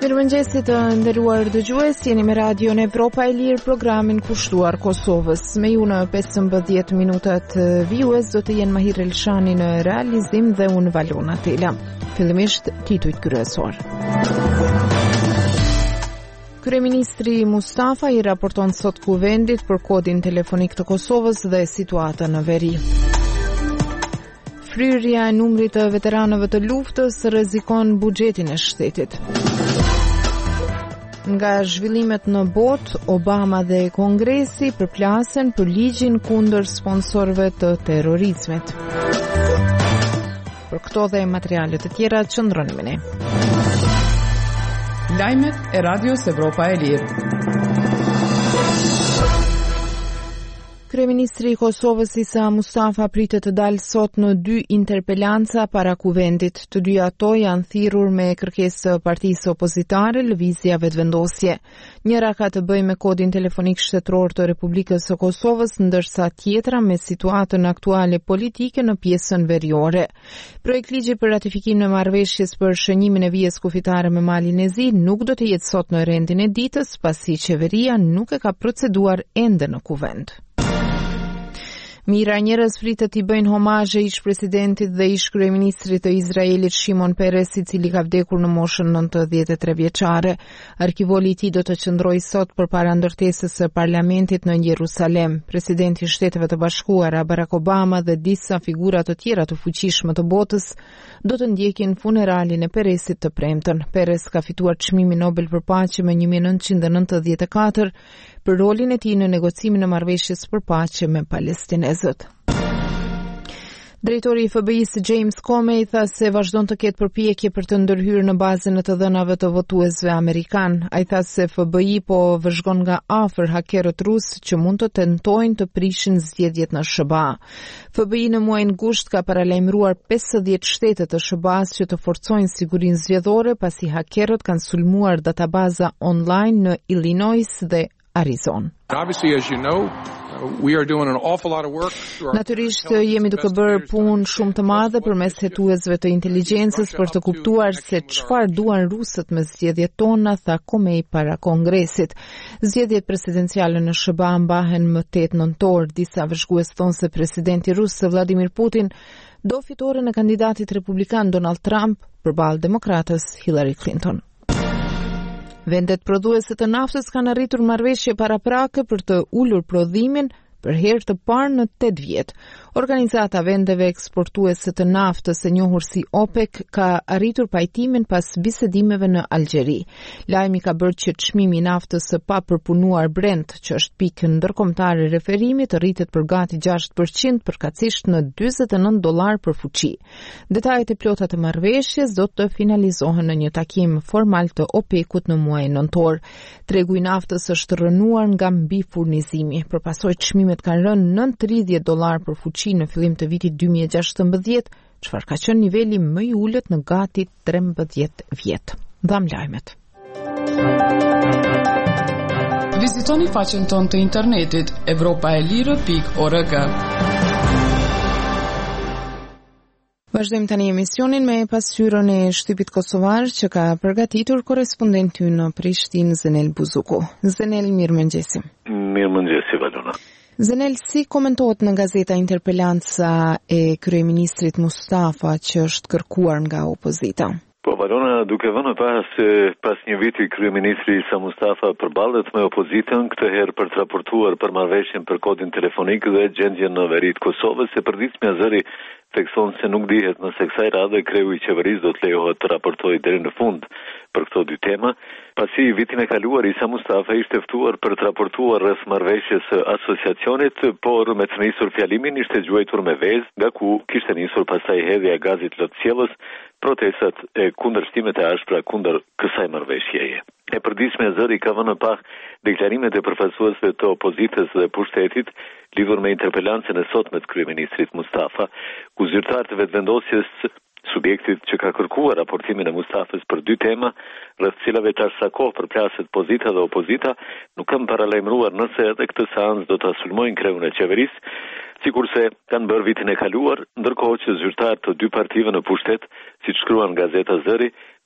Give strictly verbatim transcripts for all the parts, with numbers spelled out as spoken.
Mirëmëngjesit të nderuar dëgjues, jeni me radion Evropa e Lirë, programin kushtuar Kosovës. Me ju në pesëmbëdhjetë minutat vijues do të jenë Mahir Elshani në realizim dhe unë Valona Tela. Fillimisht titujt kryesor. Kryeministri Mustafa i raporton sot kuvendit për kodin telefonik të Kosovës dhe situata në veri. Fryrja e numrit të veteranëve të luftës rrezikon buxhetin e shtetit. Nga zhvillimet në botë, Obama dhe Kongresi përplasen për ligjin kundër sponsorëve të terrorizmit. Për këto dhe materiale të tjera qëndroni me ne. Lajmet e Radios Evropa e Lirë. Kryeministri i Kosovës Isa Mustafa pritet të dalë sot në dy interpelanca para kuvendit. Të dy ato janë thirrur me kërkesë të partisë opozitare, Lëvizja Vetëvendosje. Njëra ka të bëjë me kodin telefonik shtetëror të Republikës së Kosovës, ndërsa tjetra me situatën aktuale politike në pjesën veriore. Projekt ligji për ratifikimin e marrëveshjes për shënimin e vijës kufitare me Malin e Zi nuk do të jetë sot në rendin e ditës, pasi qeveria nuk e ka proceduar ende në kuvend. Mira njerëz fritet i bëjnë homazhe ish presidentit dhe ish kryeministrit të Izraelit Shimon Peres, i cili ka vdekur në moshën nëntëdhjetë e tre vjeçare. Arkivoli i tij do të qëndrojë sot përpara ndërtesës së parlamentit në Jerusalem. Presidenti i Shteteve të Bashkuara Barack Obama dhe disa figura të tjera të fuqishme të botës do të ndjekin funeralin e Peresit të premten. Peres ka fituar çmimin Nobel për paqe me një mijë e nëntëqind e nëntëdhjetë e katër për rolin e tij në negocimin e marrëveshjes për paqe me palestinezët. Drejtori i F B I-s James Comey tha se vazhdon të ketë përpjekje për të ndërhyrë në bazën e të dhënave të votuesve amerikan. Ai tha se F B I po vëzhgon nga afër hakerët rusë që mund të tentojnë të prishin zgjedhjet në S B A. F B I në muajin gusht ka paralajmëruar pesëdhjetë shtete të S B A-s që të forcojnë sigurinë zgjedhore pasi hakerët kanë sulmuar databaza online në Illinois dhe Arizona. Obviously, as you know, we are doing an awful lot of work. Natyrisht jemi duke bërë punë shumë të madhe përmes hetuesve të inteligjencës për të kuptuar se çfarë duan rusët me zgjedhjet tona, tha Comey para Kongresit. Zgjedhjet presidenciale në S B A mbahen më tetë nëntor. Disa vëzhgues thonë se presidenti rus Vladimir Putin do fitoren e kandidatit republikan Donald Trump përballë demokratës Hillary Clinton. Vendet prodhuese të naftës kanë arritur marrëveshje paraprake për të ulur prodhimin për herë të parë në tetë vjet. Organizata vendeve eksportuese të naftës, e njohur si OPEC, ka arritur pajtimin pas bisedimeve në Algjeri. Lajmi ka bërë që çmimi i naftës së papërpunuar Brent, që është pikë ndërkombëtare e referimit, rritet për gati gjashtë përqind përkatësisht në dyzet e nëntë dollar për fuqi. Detajet e plota të marrëveshjes do të finalizohen në një takim formal të OPEC-ut në muajin nëntor. Tregu i naftës është rënuar nga mbi furnizimi. Përpasoj çmimet kanë rënë nëntë e tridhjetë dollar për fuqi në fillim të vitit dy mijë e gjashtëmbëdhjetë, çfarë ka qenë niveli më i ulët në gati trembëdhjetë vjet. Dham lajmet. Vizitoni faqen tonë të internetit evropa e lirë pikë org. Vazhdojmë tani emisionin me pasqyrën e shtypit kosovar që ka përgatitur korrespondenti në Prishtinë Zenel Buzuku. Zenel, mirëmëngjesi. Mirëmëngjesi, Valona. Zenel, si komentohet në gazeta interpelanca e kryeministrit Mustafa që është kërkuar nga opozita? Po, Valona, duke vënë pas, pas një viti kryeministri Isa Mustafa përballet me opozitën, këtë herë për të raportuar për marrëveshjen për kodin telefonik dhe gjendjen në veri të Kosovës, e përditshmja zëri thekson se nuk dihet nëse kësaj radhe kreu i qeverisë do të lejohet të raportojë deri në fund për këto dy tema. Pasi vitin e kaluar Isa Mustafa ishte ftuar për të raportuar rreth marrëveshjes së asociacionit, por me të nisur fjalimin ishte gjuajtur me vezë, nga ku kishte nisur pastaj hedhja e gazit lotësjellës, protestat e kundërshtimet e ashpra kundër kësaj marrëveshjeje. E përditshme zëri ka vënë pa deklarimet e përfaqësuesve të opozitës dhe pushtetit lidhur me interpelancën e sotme të kryeministrit Mustafa, ku zyrtarët e vetëvendosjes, subjektit që ka kërkuar raportimin e Mustafës për dy tema, rreth cilave tash sa kohë përplaset pozita dhe opozita, nuk kanë paralajmëruar nëse edhe këtë seancë do ta sulmojnë kreun e qeverisë, sikurse kanë bërë vitin e kaluar, ndërkohë që zyrtarët të dy partive në pushtet, siç shkruan gazeta Zëri,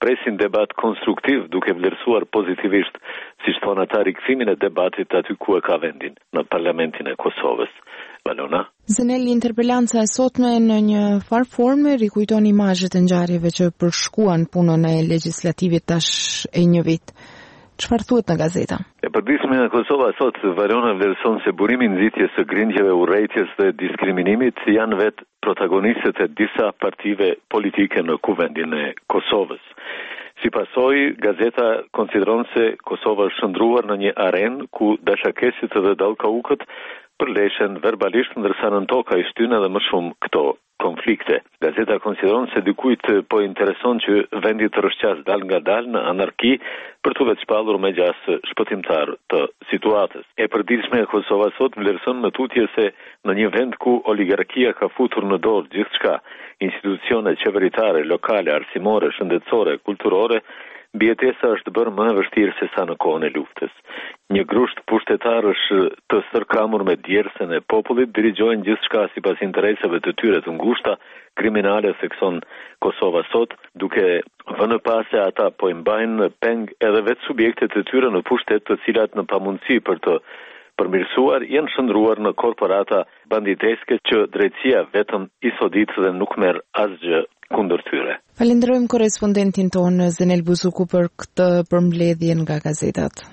presin debat konstruktiv duke vlerësuar pozitivisht, si thon ata, rikthimin e debatit aty ku e ka vendin, në Parlamentin e Kosovës. Valona. Zenel, interpelanca e sotme në një far forme rikujton imazhet e ngjarjeve që përshkuan punën e legjislativit tash e një vit. Çfarë thuhet në gazeta? E përditshme në Kosova sot, Valona vlerëson se burimi i nxitjes së grindjeve, urrejtjes dhe diskriminimit janë vetë protagonistët e disa partive politike në kuvendin e Kosovës. Si pasojë, gazeta konsideron se Kosova është shndruar në një arenë ku dashakesit dhe dallkaukët përleshen verbalisht, ndërsa nën tokë i shtyn edhe më shumë këto konflikte. Gazeta konsideron se dikujt po intereson që vendi të rrshqas dal nga dal në anarki për të vetë shpallur me gjas shpëtimtar të situatës. E përditshme e Kosova sot vlerëson me tutje se në një vend ku oligarkia ka futur në dorë gjithçka, institucione qeveritare, lokale, arsimore, shëndetësore, kulturore, mbijetesa është bërë më e vështirë se sa në kohën e luftës. Një grusht pushtetarësh të stërkamur me djersën e popullit dirigjojnë gjithçka sipas interesave të tyre të ngushta, kriminale, thekson Kosova sot, duke vënë pas se ata po i mbajnë peng edhe vetë subjektet e tyre në pushtet, të cilat në pamundësi për të përmirësuar janë shndruar në korporata banditeske që drejtësia vetëm i sodit dhe nuk merr asgjë kundër tyre. Falenderojmë korrespondentin tonë Zenel Buzuku për këtë përmbledhje nga gazetat.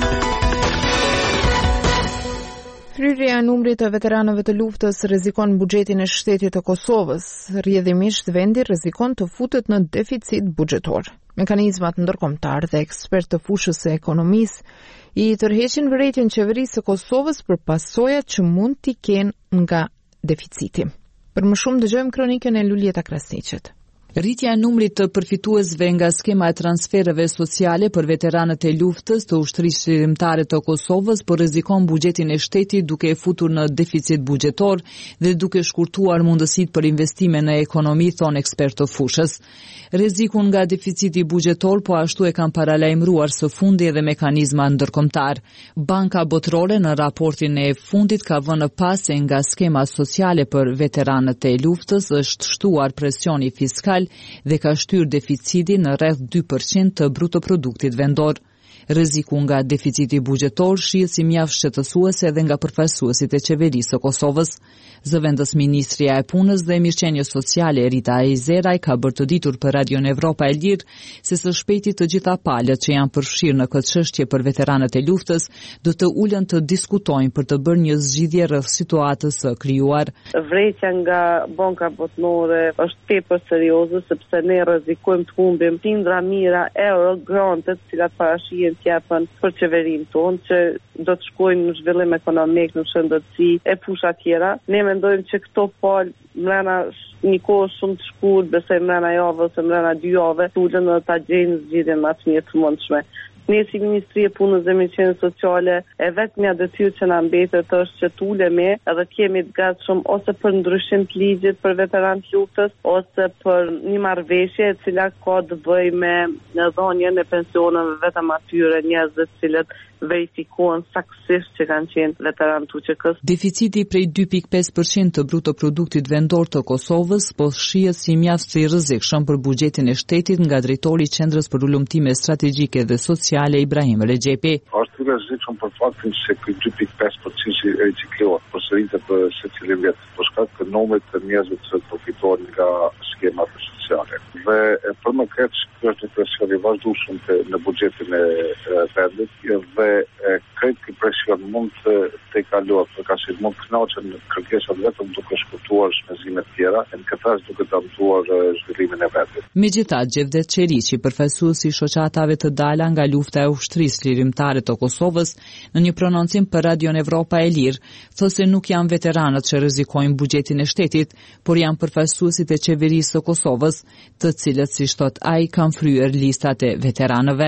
Hyrja e numrit të veteranëve të luftës rrezikon buxhetin e shtetit të Kosovës. Rrjedhimisht vendi rrezikon të futet në deficit buxhetor. Mekanizmat ndërkombëtar dhe ekspert të fushës së ekonomisë i tërheqin vërejtjen qeverisë së Kosovës për pasojat që mund t'i kenë nga deficiti. Për më shumë dëgjojmë kronikën e Lulieta Krasniqet. Rritja e numrit të përfituesve nga skema e transfereve sociale për veteranët e luftës të ushtrisë qlirimtare të Kosovës po rrezikon buxhetin e shtetit duke e futur në deficit buxhetor dhe duke shkurtuar mundësitë për investime në ekonomi, thon ekspert të fushës. Rrezikun nga deficiti buxhetor po ashtu e kanë paralajmëruar së fundi edhe mekanizma ndërkombëtar. Banka Botërore në raportin e fundit ka vënë pas se nga skema sociale për veteranët e luftës është shtuar presioni fiskal dhe ka shtyr deficitin në rreth dy përqind të brutoproduktit vendor. Rreziku nga deficiti buxhetor shihet si mjaft shqetësuese edhe nga përfaqësuesit e qeverisë së Kosovës. Zëvendës Ministria e Punës dhe Mirëqenies Sociale Rita Ejzeraj ka bërë të ditur për Radion Evropa e Lirë se së shpejti të gjitha palët që janë përfshirë në këtë çështje për veteranët e luftës do të ulen të diskutojnë për të bërë një zgjidhje rreth situatës së krijuar. Vërejtja nga Banka Botërore është tepër serioze sepse ne rrezikojmë të humbim qindra mijëra euro grantet, të cilat parashihen t'japën për qeverinë tonë, që do të shkojnë në zhvillim ekonomik, në shëndetësi e fusha tjera. Ne mendojmë që këto palë mbrana një kohë shumë të shkurtër, besoj mbrana javë ose mbrana dy javë, tulen dhe ta gjejnë zgjidhjen më të mirë të mundshme. Ne si Ministri e Punës dhe Mirëqenies Sociale e vetmja detyrë që na mbetet është që tulemi edhe të jemi të gatshëm ose për ndryshim të ligjit për veteranë luftës ose për një marrëveshje e cila ka të bëjë me dhënien e pensioneve vetëm atyre njerëzve të cilët verifikohen saktësisht që kanë qenë veteranë të U Q K-s. Deficiti prej dy pikë pesë përqind të brutoproduktit vendor të Kosovës po shihet si mjaft i rrezikshëm për buxhetin e shtetit nga drejtori i Qendrës për Ulëmtime Strategjike dhe Sociale Ibrahim Rexhepi. Është i rrezikshëm për faktin se ky dy pikë pesë përqind i riciklohet përsëritet për secilin vit, për shkak të numrit të njerëzve që profitojnë nga skemat sociale. Dhe për më keq, kjo është një presion i vazhdueshëm në buxhetin e vendit dhe këtë ky presion mund të të kalohet, për ka që mund të kënaqen kërkesat vetëm duke shkurtuar shpenzimet tjera, në këtë rast duke dëmtuar zhvillimin e vendit. Megjithatë, Gjevdet Qeriqi, përfaqësuesi i shoqatave të dala nga lufta e ushtrisë lirimtare të Kosovës, në një prononcim për Radion Evropa e Lirë, thotë se nuk janë veteranët që rrezikojnë buxhetin e shtetit, por janë përfaqësuesit e qeverisë së Kosovës, të cilët, si thot ai, kanë fryer listat e veteranëve.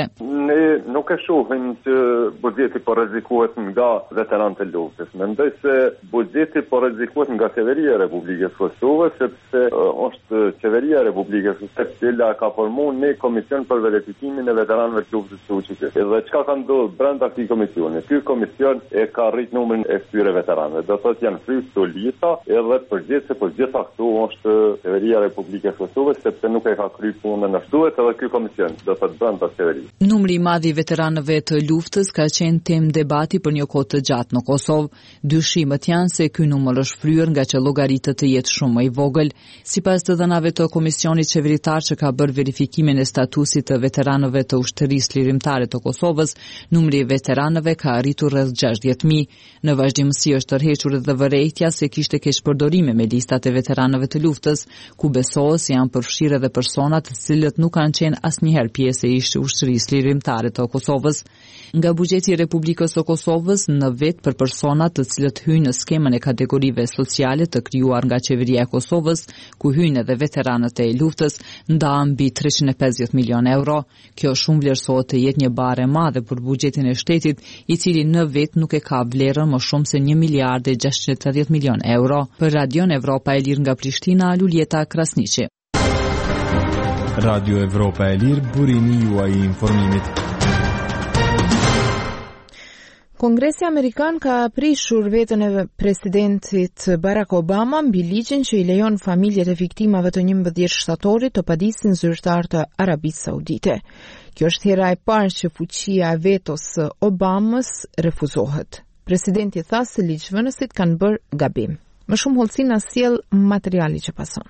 ne nuk e shohim që buxheti po rrezikohet nga veteranët e luftës. Mendoj se buxheti po rrezikohet nga qeveria e Republikës Kosovës, sepse uh, është qeveria e Republikës Kosovës që ka formuar një komision për verifikimin e veteranëve të luftës së Uçikës. Dhe çka ka ndodhur brenda këtij komisioni? Ky komision e ka rrit numrin e këtyre veteranëve. Do thotë janë fryrë këto lista, edhe përgjithëse po gjithashtu është qeveria e Republikës Kosovës, sepse nuk e ka kryer punën ashtu duhet edhe ky komision, do thotë brenda qeverisë. Numri i madh i veteranëve të luftës ka qenë temë debati për një kohë të gjatë në Kosovë. Dyshimet janë se ky numër është fryer nga që llogaritet të jetë shumë më i vogël. Sipas të dhënave të komisionit qeveritar që ka bërë verifikimin e statusit të veteranëve të ushtrisë lirimtare të Kosovës, numri i veteranëve ka arritur rreth gjashtëdhjetë mijë. Në vazhdimsi është tërhequr edhe vërejtja se kishte keq përdorime me listat e veteranëve të luftës, ku besohet se janë përfshirë edhe persona të cilët nuk kanë qenë asnjëherë pjesë e ushtrisë lirimtare të Kosovës. Nga buxheti i Republikës së Kosovës në vet për persona të cilët hyjnë në skemën e kategorive sociale të krijuar nga qeveria e Kosovës, ku hyjnë edhe veteranët e luftës, ndahen mbi treqind e pesëdhjetë milionë euro. Kjo shumë vlerësohet të jetë një barë e madhe për buxhetin e shtetit, i cili në vet nuk e ka vlerën më shumë se një miliard e gjashtëqind e tridhjetë milionë euro. Për Radion Evropa e Lirë nga Prishtina, Luljeta Krasniqi. Radio Evropa e Lirë, burimi juaj i informimit. Kongresi Amerikan ka prishur veten e presidentit Barack Obama mbi ligjin që i lejon familjet e viktimave të njëmbëdhjetë shtatorit të padisin zyrtar të Arabisë Saudite. Kjo është hera e parë që fuqia e vetos së Obamës refuzohet. Presidenti tha se ligjvënësit kanë bërë gabim. Më shumë hollësi na sjell materiali që pason.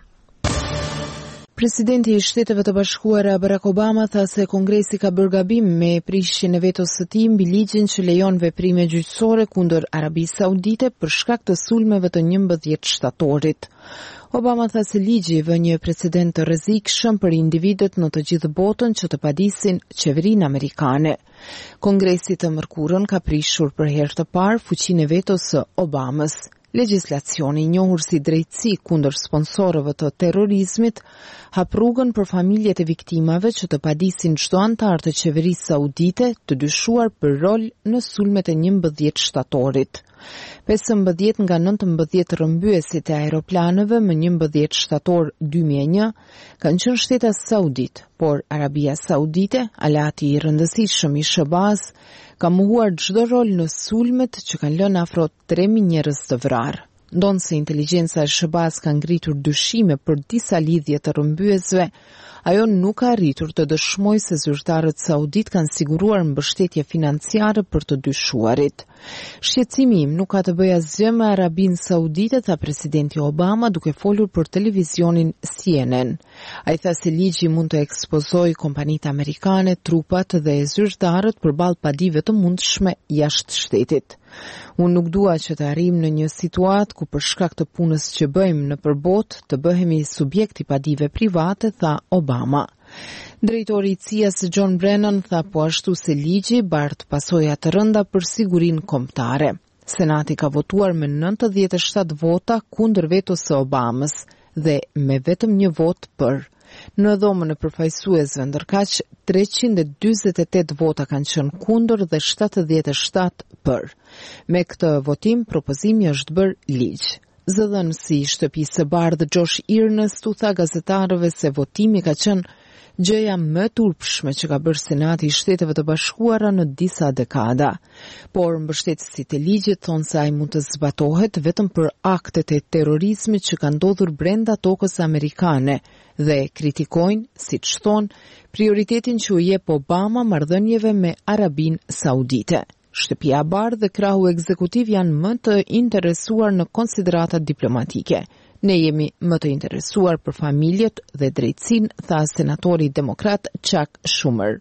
Presidenti i Shteteve të Bashkuara Barack Obama tha se Kongresi ka bërë gabim me prishjen e vetos së tij mbi ligjin që lejon veprime gjyqësore kundër Arabisë Saudite për shkak të sulmeve të njëmbëdhjetë shtatorit. Obama tha se ligji vë një precedent të rrezikshëm për individët në të gjithë botën që të padisin qeverinë amerikane. Kongresi të mërkurën ka prishur për herë të parë fuqinë e vetos së Obamës. Legjislacioni i njohur si drejtësi kundër sponsorëve të terrorizmit hap rrugën për familjet e viktimave që të padisin çdo antar të qeverisë saudite të dyshuar për rol në sulmet e njëmbëdhjetë shtatorit. pesëmbëdhjetë nga nëntëmbëdhjetë rrëmbyesit e aeroplanëve më njëmbëdhjetë shtator dy mijë e një kanë qenë shteta saudit, por Arabia Saudite, alati i rëndësishëm i Sh B A-s, ka mohuar çdo rol në sulmet që kanë lënë afro tre mijë njerëz të vrarë. Ndonë se inteligjenca e Sh B A-s ka ngritur dyshime për disa lidhje të rrëmbyesve, ajo nuk ka arritur të dëshmojë se zyrtarët saudit kanë siguruar mbështetje financiare për të dyshuarit. Shqetësimi im nuk ka të bëjë asgjë me Arabinë Saudite, tha presidenti Obama duke folur për televizionin C N N. Ai tha se ligji mund të ekspozojë kompanitë amerikane, trupat dhe zyrtarët përballë padive të mundshme jashtë shtetit. Unë nuk dua që të arrijmë në një situatë ku për shkak të punës që bëjmë në përbot të bëhemi subjekti padive private, tha Obama. Drejtori i C I A-s John Brennan tha po ashtu se ligji bart pasoja të rënda për sigurinë kombëtare. Senati ka votuar me nëntëdhjetë e shtatë vota kundër vetos së Obamës dhe me vetëm një vot për. Në dhomën e përfaqësuesve ndërkaq treqind e dyzet e tetë vota kanë qenë kundër dhe shtatëdhjetë e shtatë për. Me këtë votim propozimi është bërë ligj. Zëdhënësi i Shtëpisë së Bardhë Josh Earnest u tha gazetarëve se votimi ka qenë gjëja më turpshme që ka bërë Senati i Shteteve të Bashkuara në disa dekada. Por mbështetësit e ligjit thonë se ai mund të zbatohet vetëm për aktet e terrorizmit që kanë ndodhur brenda tokës amerikane dhe kritikojnë, siç thonë, prioritetin që u jep Obama marrëdhënieve me Arabinë Saudite. Shtëpia e Bardhë dhe krahu ekzekutiv janë më të interesuar në konsideratat diplomatike. Ne jemi më të interesuar për familjet dhe drejtësinë, tha senatori demokrat Chuck Schumer.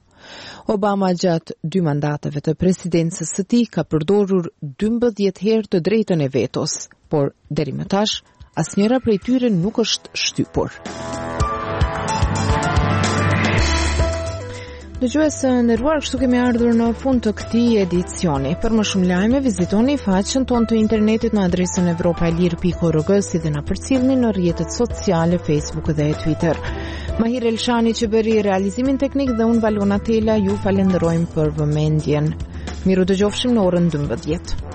Obama gjatë dy mandateve të presidencës së tij ka përdorur dymbëdhjetë herë të drejtën e vetos, por deri më tash asnjëra prej tyre nuk është shtypur. Dëgjues së nderuar, kështu kemi ardhur në fund të këtij edicioni. Për më shumë lajme, vizitoni faqen tonë të internetit në adresën evropaelir pikë org, si dhe na përcjellni në rrjetet sociale Facebook dhe Twitter. Mahir Elshani që bëri realizimin teknik dhe unë Valona Tela ju falenderojmë për vëmendjen. Miru dëgjofshim në orën dymbëdhjetë.